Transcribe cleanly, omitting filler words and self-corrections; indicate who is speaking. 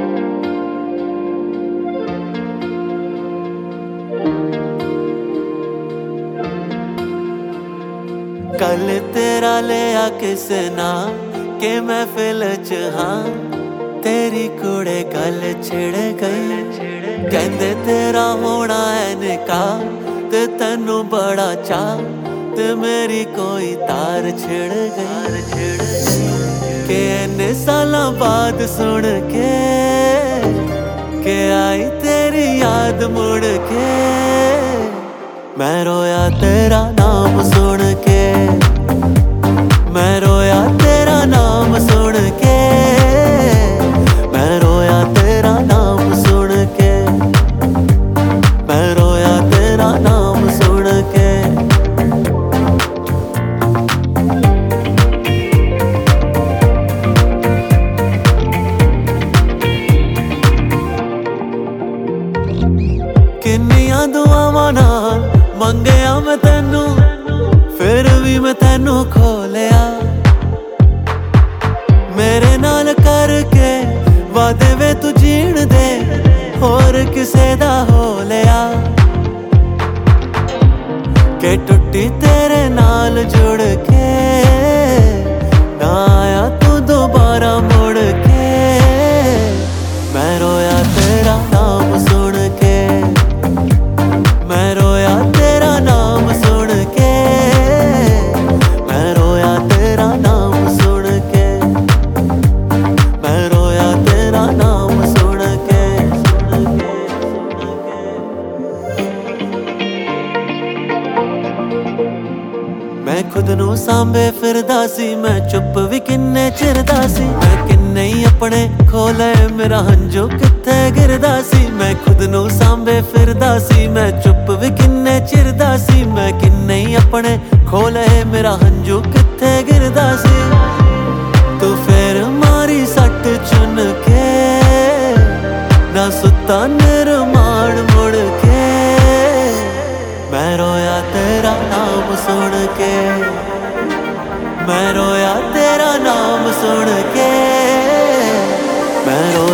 Speaker 1: कल तेरा लिया किसे ना के महफिल च हाँ तेरी कुड़े गल छिड़ गई। कहंदे तेरा होना है निकाह ते तैनू बड़ा चाह ते मेरी कोई तार छिड़ गई। के इन्ने सालां बाद सुन के आई तेरी याद मुड़ के। मैं रोया तेरा नाम सुन के, मैं रोया तेरा नाम सुन के, मैं रोया तेरा नाम सुन के, मैं रोया तेरा नाम सुन के। किन्नियां दुआवां नाल मंगया मैं तैनू फिर भी मैं तैनू खोलिया। मेरे नाल करके वादे वे तू जीण दे होर किसे दा हो लिया। के टुट्टी तेरे नाल जुड़ के ना आया तू दोबारा मुड़ के। मैं रोया तेरा नाम सुन के, मैं रोया तेरा नाम सुन के, मैं रोया तेरा नाम सुन के, मैं रोया तेरा नाम सुन के। मैं खुद नू सांभे फिरदा सी, मैं चुप भी किन्ने चिरदा सी। मैं किन्ने ही अपने खोले मेरा हंजू कित्थे गिरदा सी। मैं खुद नू सांभे फिरदा सी, मैं चुप भी किन्ने चिरदा सी। मैं किन्ने ही अपने खोले मेरा हंजू कित्थे गिरदा सी। तू फिर मारी सट चुन के ना सुता निरमान मुड़ के। मैं रोया तेरा नाम सुन के, मैं रोया तेरा नाम सुन के, मैं